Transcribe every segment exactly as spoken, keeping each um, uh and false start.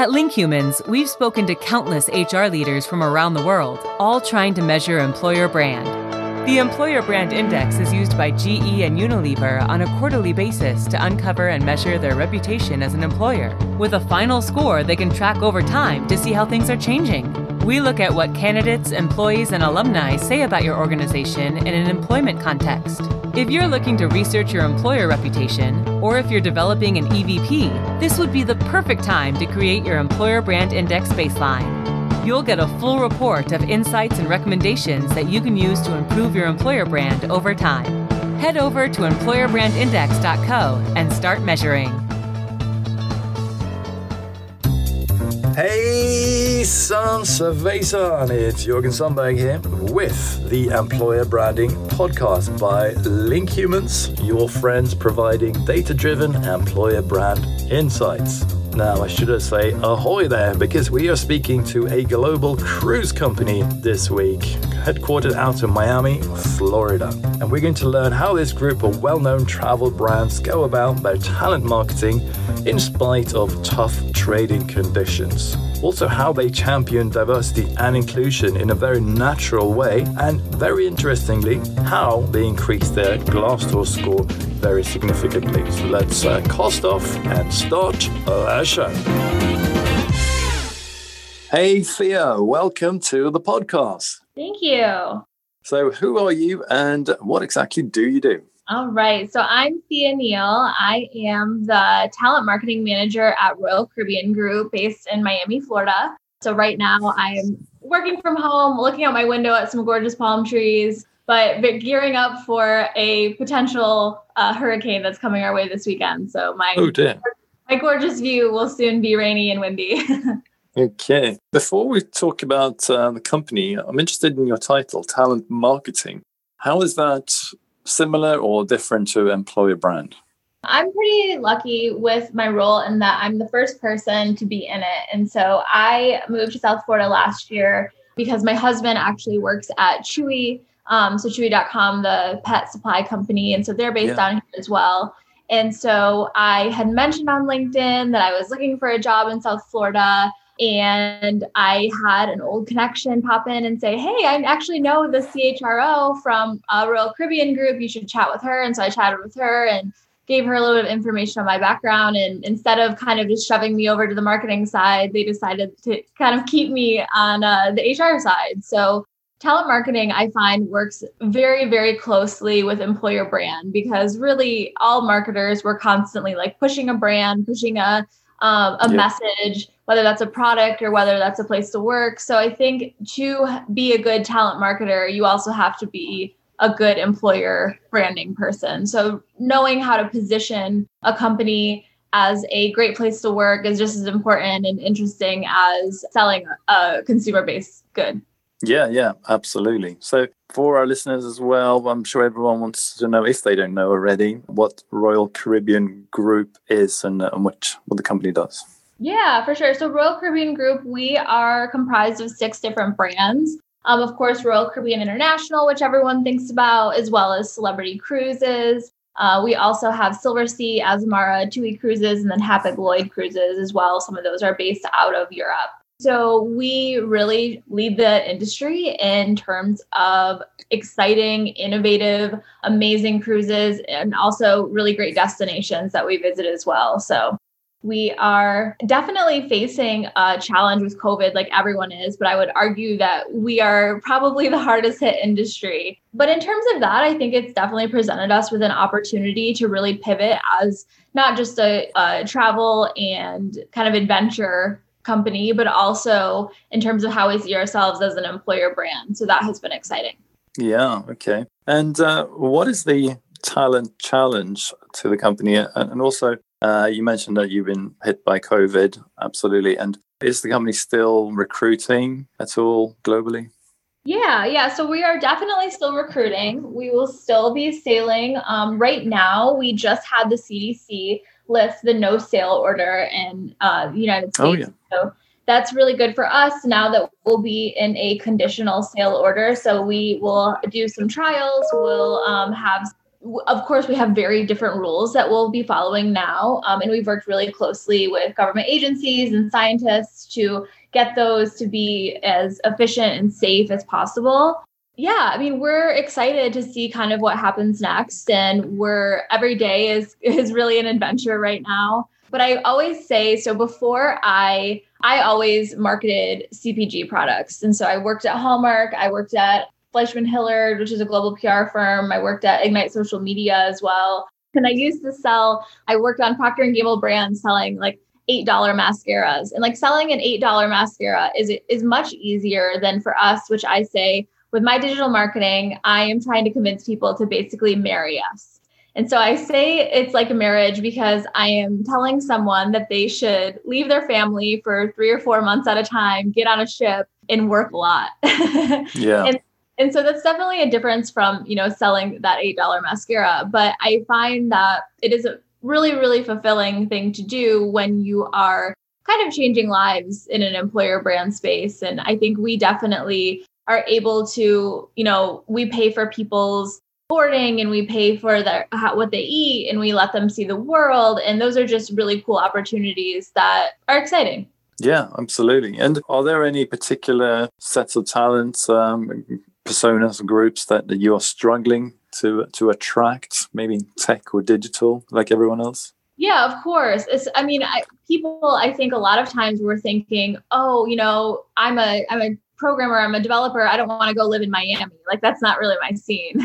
At LinkHumans, we've spoken to countless H R leaders from around the world, all trying to measure employer brand. The Employer Brand Index is used by G E and Unilever on a quarterly basis to uncover and measure their reputation as an employer. With a final score they can track over time to see how things are changing. We look at what candidates, employees, and alumni say about your organization in an employment context. If you're looking to research your employer reputation, or if you're developing an E V P, this would be the perfect time to create your Employer Brand Index baseline. You'll get a full report of insights and recommendations that you can use to improve your employer brand over time. Head over to employer brand index dot co and start measuring. Hey, San Cerveza, it's Jürgen Sundberg here with the Employer Branding Podcast by LinkHumans, your friends providing data-driven employer brand insights. Now, I should say ahoy there, because we are speaking to a global cruise company this week, headquartered out in Miami, Florida. And we're going to learn how this group of well-known travel brands go about their talent marketing in spite of tough trading conditions. Also, how they champion diversity and inclusion in a very natural way, and very interestingly, how they increase their Glassdoor score very significantly. So let's uh, cast off and start our show. Hey Thea, welcome to the podcast. Thank you. So who are you and what exactly do you do? All right. So I'm Thea Neal. I am the talent marketing manager at Royal Caribbean Group based in Miami, Florida. So right now I'm working from home, looking out my window at some gorgeous palm trees, but gearing up for a potential uh, hurricane that's coming our way this weekend. So my, oh dear. my gorgeous view will soon be rainy and windy. Okay. Before we talk about uh, the company, I'm interested in your title, Talent Marketing. How is that similar or different to employer brand? I'm pretty lucky with my role in that I'm the first person to be in it. And so I moved to South Florida last year because my husband actually works at Chewy. Um, so Chewy dot com, the pet supply company. And so they're based yeah. down here as well. And so I had mentioned on LinkedIn that I was looking for a job in South Florida. And I had an old connection pop in and say, hey, I actually know the C H R O from uh, Royal Caribbean Group. You should chat with her. And so I chatted with her and gave her a little bit of information on my background. And instead of kind of just shoving me over to the marketing side, they decided to kind of keep me on uh, the H R side. So talent marketing, I find, works very, very closely with employer brand, because really all marketers were constantly like pushing a brand, pushing a Um, a yep. message, whether that's a product or whether that's a place to work. So I think to be a good talent marketer, you also have to be a good employer branding person. So knowing how to position a company as a great place to work is just as important and interesting as selling a consumer-based good. Yeah, yeah, absolutely. So for our listeners as well, I'm sure everyone wants to know, if they don't know already, what Royal Caribbean Group is and, uh, and what, what the company does. Yeah, for sure. So Royal Caribbean Group, we are comprised of six different brands. Um, of course, Royal Caribbean International, which everyone thinks about, as well as Celebrity Cruises. Uh, we also have Silversea, Azamara, TUI Cruises, and then Hapag Lloyd Cruises as well. Some of those are based out of Europe. So we really lead the industry in terms of exciting, innovative, amazing cruises, and also really great destinations that we visit as well. So we are definitely facing a challenge with COVID, like everyone is, but I would argue that we are probably the hardest hit industry. But in terms of that, I think it's definitely presented us with an opportunity to really pivot as not just a, a travel and kind of adventure company, but also in terms of how we see ourselves as an employer brand. So that has been exciting. Yeah, okay. And uh, what is the talent challenge to the company? And, and also, uh, you mentioned that you've been hit by COVID, absolutely. And is the company still recruiting at all globally? Yeah, yeah. So we are definitely still recruiting. We will still be sailing. Um, right now, we just had the C D C list the no sail order in uh, the United States. Oh, yeah. So that's really good for us now that we'll be in a conditional sail order. So we will do some trials. We'll um, have of course, we have very different rules that we'll be following now. Um, and we've worked really closely with government agencies and scientists to get those to be as efficient and safe as possible. Yeah, I mean, we're excited to see kind of what happens next. And we're every day is is really an adventure right now. But I always say, so before I, I always marketed C P G products. And so I worked at Hallmark, I worked at Fleishman Hillard, which is a global P R firm. I worked at Ignite Social Media as well. And I used to sell, I worked on Procter and Gamble brands selling like eight dollar mascaras. And like selling an eight dollar mascara is, is much easier than for us, which I say with my digital marketing, I am trying to convince people to basically marry us. And so I say it's like a marriage because I am telling someone that they should leave their family for three or four months at a time, get on a ship and work a lot. Yeah. and, and so that's definitely a difference from, you know, selling that eight dollar mascara. But I find that it is a really, really fulfilling thing to do when you are kind of changing lives in an employer brand space. And I think we definitely are able to, you know, we pay for people's boarding and we pay for their how, what they eat and we let them see the world. And those are just really cool opportunities that are exciting. Yeah, absolutely. And are there any particular sets of talents, um, personas, groups that, that you are struggling to to attract, maybe tech or digital, like everyone else? Yeah, of course. It's, I mean, I, people, I think a lot of times we're thinking, oh, you know, I'm a I'm a programmer, I'm a developer, I don't want to go live in Miami. Like, that's not really my scene.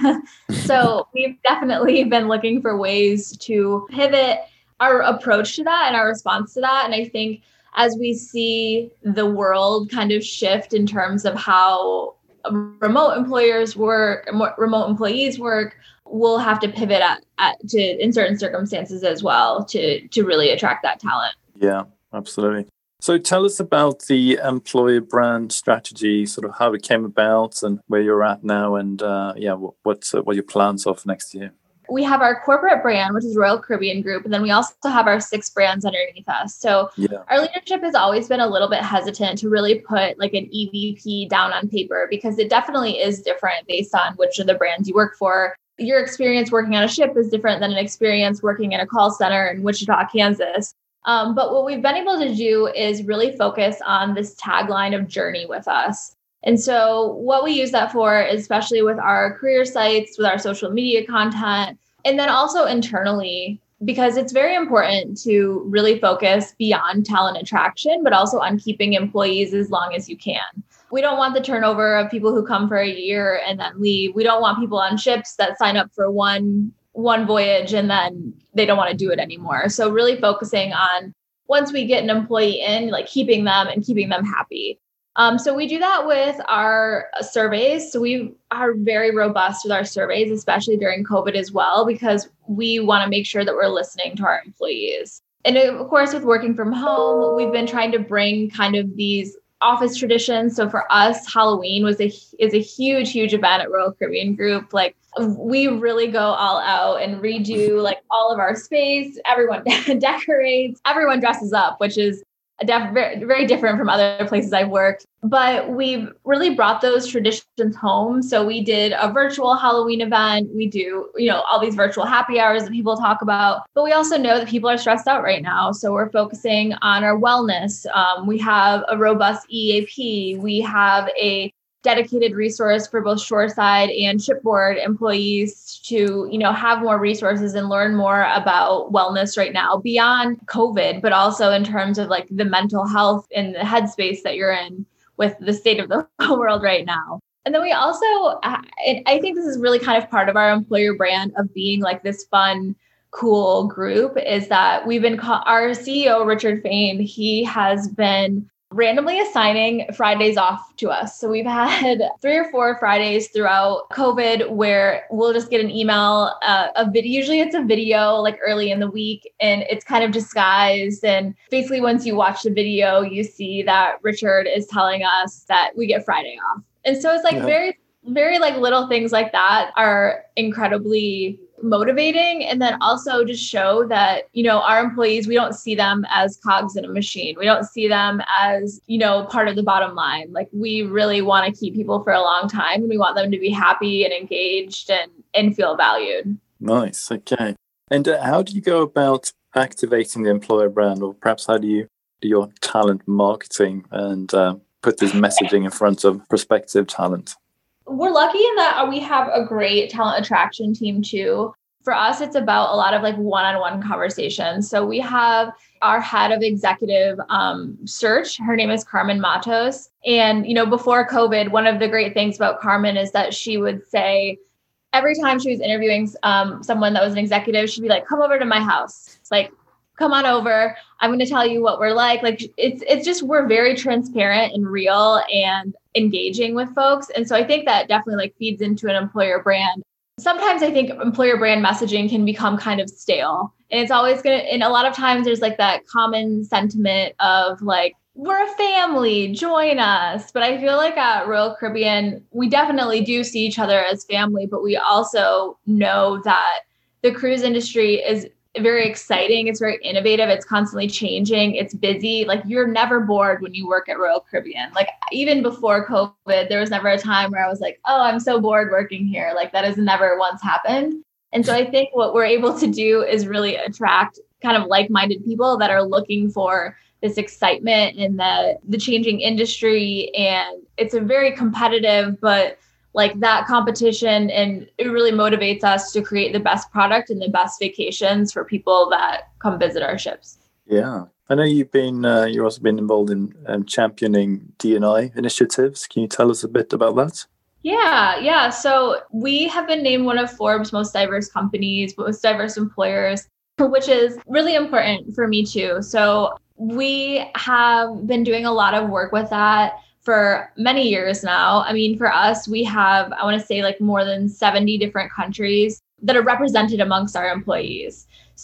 So we've definitely been looking for ways to pivot our approach to that and our response to that. And I think as we see the world kind of shift in terms of how remote employers work, remote employees work, we'll have to pivot at, at to in certain circumstances as well to to really attract that talent. Yeah, absolutely. So tell us about the employer brand strategy, sort of how it came about and where you're at now, and uh, yeah, what what, uh, what your plans are for next year. We have our corporate brand, which is Royal Caribbean Group, and then we also have our six brands underneath us. So yeah. Our leadership has always been a little bit hesitant to really put like an E V P down on paper because it definitely is different based on which of the brands you work for. Your experience working on a ship is different than an experience working in a call center in Wichita, Kansas. Um, but what we've been able to do is really focus on this tagline of journey with us. And so what we use that for, especially with our career sites, with our social media content, and then also internally, because it's very important to really focus beyond talent attraction, but also on keeping employees as long as you can. We don't want the turnover of people who come for a year and then leave. We don't want people on ships that sign up for one one voyage and then they don't want to do it anymore. So really focusing on once we get an employee in, like keeping them and keeping them happy. Um, so we do that with our surveys. So we are very robust with our surveys, especially during COVID as well, because we want to make sure that we're listening to our employees. And of course, with working from home, we've been trying to bring kind of these office traditions. So for us, Halloween was a is a huge, huge event at Royal Caribbean Group. Like we really go all out and redo like all of our space. Everyone decorates, everyone dresses up, which is a def- very, very different from other places I've worked. But we've really brought those traditions home. So we did a virtual Halloween event. We do, you know, all these virtual happy hours that people talk about. But we also know that people are stressed out right now. So we're focusing on our wellness. Um, we have a robust E A P. We have a dedicated resource for both shoreside and shipboard employees to, you know, have more resources and learn more about wellness right now beyond COVID, but also in terms of like the mental health and the headspace that you're in with the state of the world right now. And then we also, I think this is really kind of part of our employer brand of being like this fun, cool group is that we've been, our C E O, Richard Fain, he has been randomly assigning Fridays off to us. So we've had three or four Fridays throughout COVID where we'll just get an email, uh, a video. Usually it's a video like early in the week and it's kind of disguised. And basically once you watch the video, you see that Richard is telling us that we get Friday off. And so it's like yeah. very, very like little things like that are incredibly motivating. And then also just show that, you know, our employees, we don't see them as cogs in a machine. We don't see them as, you know, part of the bottom line. Like we really want to keep people for a long time and we want them to be happy and engaged and, and feel valued. Nice. Okay. And uh, how do you go about activating the employer brand, or perhaps how do you do your talent marketing and uh, put this messaging in front of prospective talent? We're lucky in that we have a great talent attraction team too. For us, it's about a lot of like one-on-one conversations. So we have our head of executive um, search. Her name is Carmen Matos. And, you know, before COVID, one of the great things about Carmen is that she would say, every time she was interviewing um, someone that was an executive, she'd be like, come over to my house. It's like, come on over. I'm going to tell you what we're like. Like it's, it's just, we're very transparent and real and engaging with folks. And so I think that definitely like feeds into an employer brand. Sometimes I think employer brand messaging can become kind of stale, and it's always going to, and a lot of times there's like that common sentiment of like, we're a family, join us. But I feel like at Royal Caribbean, we definitely do see each other as family, but we also know that the cruise industry is very exciting. It's very innovative. It's constantly changing. It's busy. Like you're never bored when you work at Royal Caribbean. Like even before COVID, there was never a time where I was like, oh, I'm so bored working here. Like that has never once happened. And so I think what we're able to do is really attract kind of like-minded people that are looking for this excitement in the, the changing industry. And it's a very competitive, but like that competition, and it really motivates us to create the best product and the best vacations for people that come visit our ships. Yeah. I know you've been, uh, you've also been involved in um, championing D and I initiatives. Can you tell us a bit about that? Yeah, yeah. So we have been named one of Forbes' most diverse companies, most diverse employers, which is really important for me too. So we have been doing a lot of work with that for many years now. I mean, for us, we have, I want to say like more than seventy different countries that are represented amongst our employees.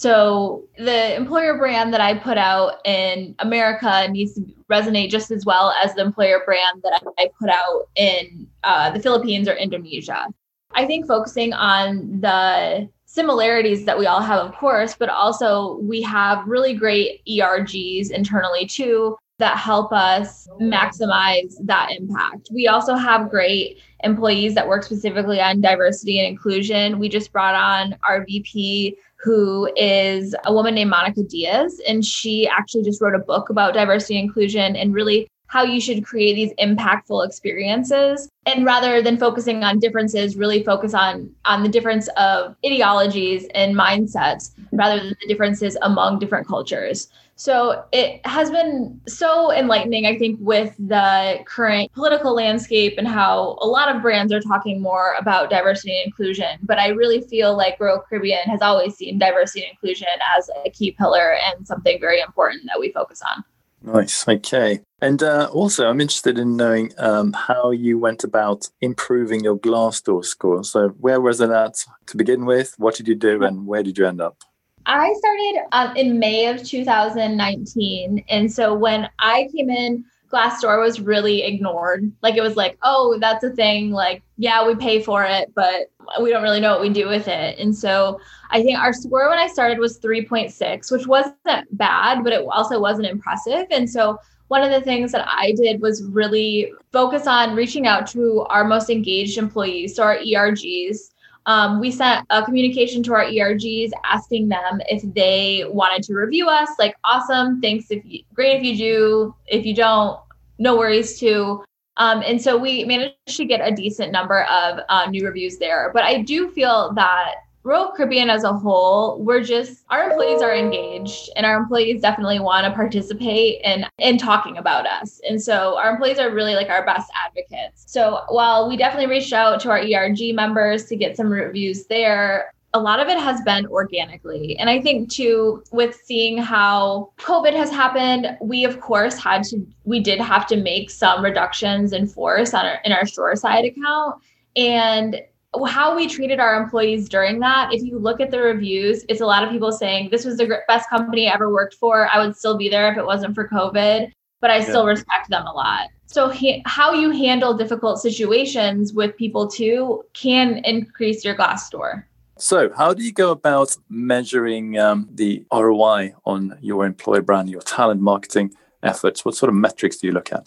So the employer brand that I put out in America needs to resonate just as well as the employer brand that I put out in uh, the Philippines or Indonesia. I think focusing on the similarities that we all have, of course, but also we have really great E R Gs internally too that help us maximize that impact. We also have great employees that work specifically on diversity and inclusion. We just brought on our V P, who is a woman named Monica Diaz, and she actually just wrote a book about diversity and inclusion and really how you should create these impactful experiences. And rather than focusing on differences, really focus on, on the difference of ideologies and mindsets rather than the differences among different cultures. So it has been so enlightening, I think, with the current political landscape and how a lot of brands are talking more about diversity and inclusion. But I really feel like Royal Caribbean has always seen diversity and inclusion as a key pillar and something very important that we focus on. Nice. Okay. And uh, also, I'm interested in knowing um, how you went about improving your Glassdoor score. So where was it at to begin with? What did you do and where did you end up? I started um, in May of two thousand nineteen. And so when I came in, Glassdoor was really ignored. Like it was like, oh, that's a thing. Like, yeah, we pay for it, but we don't really know what we do with it. And so I think our score when I started was three point six, which wasn't bad, but it also wasn't impressive. And so one of the things that I did was really focus on reaching out to our most engaged employees, so our E R Gs. Um, we sent a communication to our E R Gs asking them if they wanted to review us. Like, awesome, thanks. If you, great if you do. If you don't, no worries too. Um, and so we managed to get a decent number of uh, new reviews there. But I do feel that Royal Caribbean as a whole, we're just, our employees are engaged and our employees definitely want to participate in, in talking about us. And so our employees are really like our best advocates. So while we definitely reached out to our E R G members to get some reviews there, a lot of it has been organically. And I think too, with seeing how COVID has happened, we of course had to, we did have to make some reductions in force on our, in our shoreside account. And how we treated our employees during that, if you look at the reviews, it's a lot of people saying, this was the best company I ever worked for. I would still be there if it wasn't for COVID, but I yeah. still respect them a lot. So ha- how you handle difficult situations with people too can increase your Glassdoor. So how do you go about measuring um, the R O I on your employer brand, your talent marketing efforts? What sort of metrics do you look at?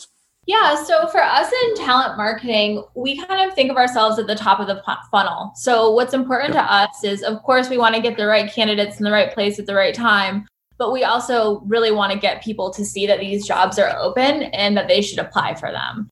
Yeah, so for us in talent marketing, we kind of think of ourselves at the top of the funnel. So what's important to us is, of course, we want to get the right candidates in the right place at the right time, but we also really want to get people to see that these jobs are open and that they should apply for them.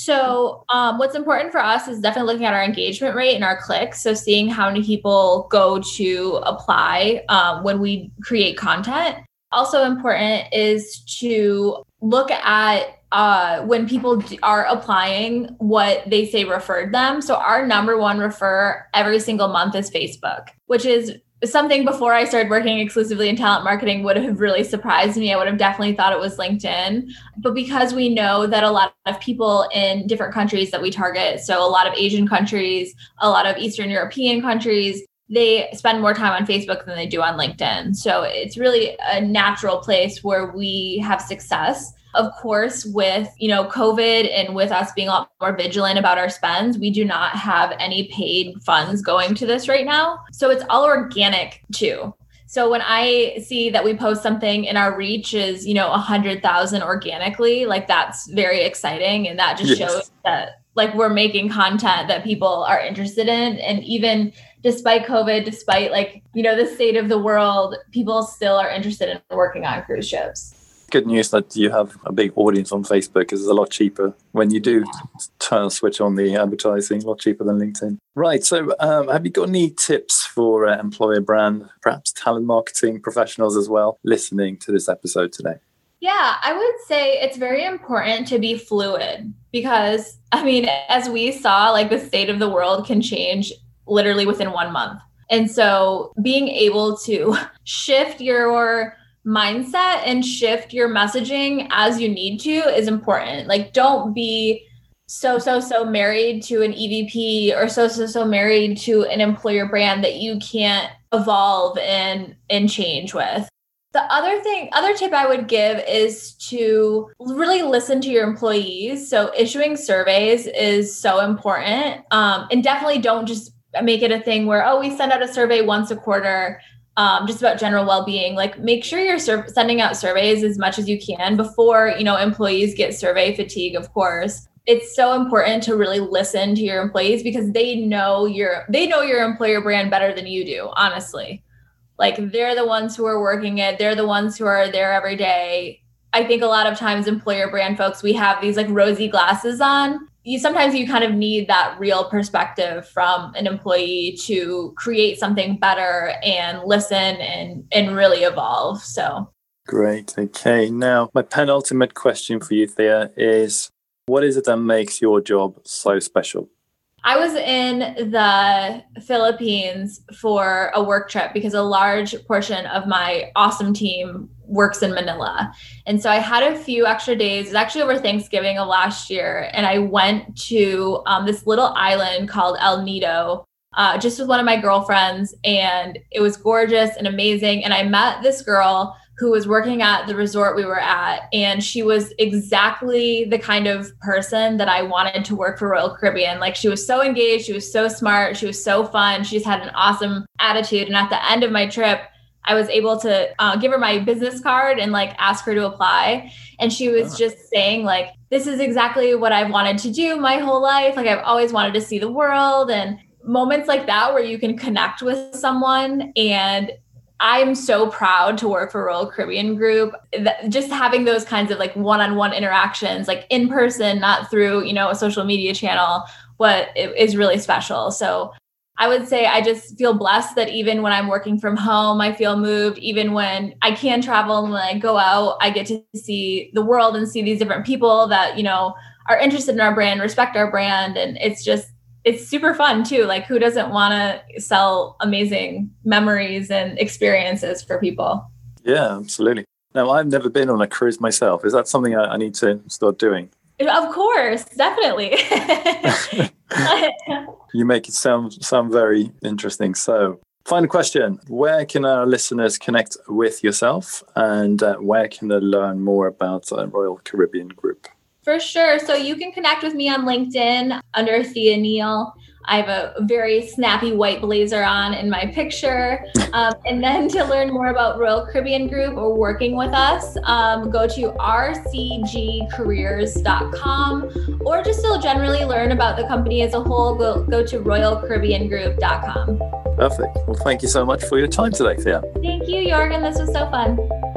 So um, what's important for us is definitely looking at our engagement rate and our clicks. So seeing how many people go to apply um, when we create content. Also important is to look at uh, when people d- are applying, what they say referred them. So our number one refer every single month is Facebook, which is something before I started working exclusively in talent marketing would have really surprised me. I would have definitely thought it was LinkedIn. But because we know that a lot of people in different countries that we target, so a lot of Asian countries, a lot of Eastern European countries, they spend more time on Facebook than they do on LinkedIn. So it's really a natural place where we have success. Of course, with, you know, COVID and with us being a lot more vigilant about our spends, we do not have any paid funds going to this right now. So it's all organic too. So when I see that we post something and our reach is, you know, a hundred thousand organically, like that's very exciting. And that just yes. shows that like we're making content that people are interested in. And even despite COVID, despite like, you know, the state of the world, people still are interested in working on cruise ships. Good news that you have a big audience on Facebook because it's a lot cheaper when you do turn switch on the advertising, a lot cheaper than LinkedIn. Right. So um, have you got any tips for uh, employer brand, perhaps talent marketing professionals as well, listening to this episode today? Yeah, I would say it's very important to be fluid because, I mean, as we saw, like the state of the world can change literally within one month. And so being able to shift your mindset and shift your messaging as you need to is important. Like, don't be so, so, so married to an E V P or so, so, so married to an employer brand that you can't evolve and, and change with. The other thing, other tip I would give is to really listen to your employees. So issuing surveys is so important. Um, and definitely don't just make it a thing where, oh, we send out a survey once a quarter. Um, just about general well-being. Like, make sure you're sur- sending out surveys as much as you can before, you know, employees get survey fatigue, of course. It's so important to really listen to your employees because they know your, they know your employer brand better than you do, honestly. Like, they're the ones who are working it. They're the ones who are there every day. I think a lot of times employer brand folks, we have these like rosy glasses on. You sometimes you kind of need that real perspective from an employee to create something better and listen and, and really evolve. So great. Okay. Now, my penultimate question for you, Thea, is what is it that makes your job so special? I was in the Philippines for a work trip because a large portion of my awesome team works in Manila. And so I had a few extra days. It was actually over Thanksgiving of last year. And I went to um, this little island called El Nido, uh, just with one of my girlfriends. And it was gorgeous and amazing. And I met this girl who was working at the resort we were at. And she was exactly the kind of person that I wanted to work for Royal Caribbean. Like, she was so engaged. She was so smart. She was so fun. She just had an awesome attitude. And at the end of my trip, I was able to uh, give her my business card and like ask her to apply. And she was just saying like, this is exactly what I've wanted to do my whole life. Like, I've always wanted to see the world. And moments like that where you can connect with someone. And I'm so proud to work for Royal Caribbean Group. Just having those kinds of like one-on-one interactions, like in person, not through, you know, a social media channel, what is really special. So I would say I just feel blessed that even when I'm working from home, I feel moved. Even when I can travel and when I go out, I get to see the world and see these different people that, you know, are interested in our brand, respect our brand. And it's just, it's super fun too. Like, who doesn't want to sell amazing memories and experiences for people? Yeah, absolutely. Now, I've never been on a cruise myself. Is that something I, I need to start doing? Of course, definitely. You make it sound sound very interesting. So, final question. Where can our listeners connect with yourself, and uh, where can they learn more about uh, Royal Caribbean Group? For sure. So you can connect with me on LinkedIn under Thea Neal. I have a very snappy white blazer on in my picture. Um, and then to learn more about Royal Caribbean Group or working with us, um, go to r c g careers dot com, or just to generally learn about the company as a whole, go, go to royal caribbean group dot com. Perfect. Well, thank you so much for your time today, Thea. Thank you, Jorgen. This was so fun.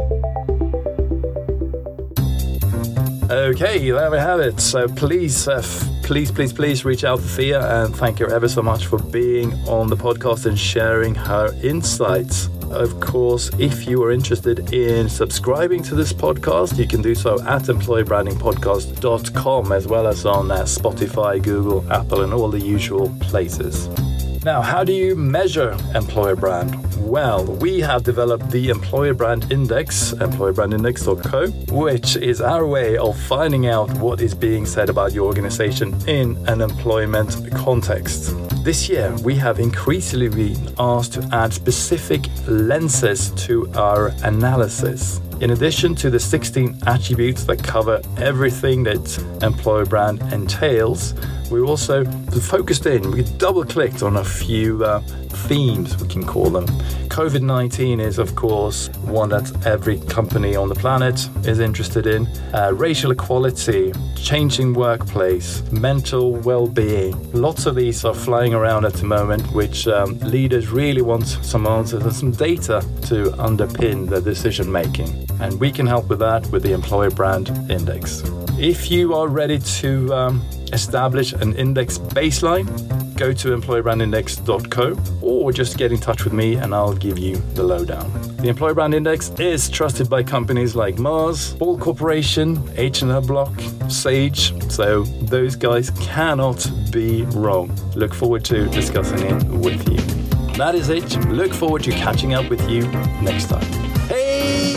Okay, there we have it. So please, uh, f- please, please, please reach out to Thea, and thank you ever so much for being on the podcast and sharing her insights. Of course, if you are interested in subscribing to this podcast, you can do so at employer branding podcast dot com, as well as on uh, Spotify, Google, Apple, and all the usual places. Now, how do you measure employer brand? Well, we have developed the Employer Brand Index, employer brand index dot co, which is our way of finding out what is being said about your organization in an employment context. This year, we have increasingly been asked to add specific lenses to our analysis. In addition to the sixteen attributes that cover everything that employer brand entails, we also focused in, we double-clicked on a few uh, themes, we can call them. COVID nineteen is, of course, one that every company on the planet is interested in. Uh, racial equality, changing workplace, mental well-being. Lots of these are flying around at the moment, which um, leaders really want some answers and some data to underpin their decision-making. And we can help with that with the Employer Brand Index. If you are ready to um, establish an index baseline, go to employer brand index dot co, or just get in touch with me and I'll give you the lowdown. The Employer Brand Index is trusted by companies like Mars, Ball Corporation, H and R Block, Sage, so those guys cannot be wrong. Look forward to discussing it with you. That is it. Look forward to catching up with you next time. Hey!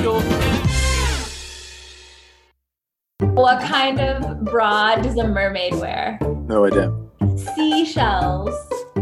What kind of bra does a mermaid wear? No idea. Seashells.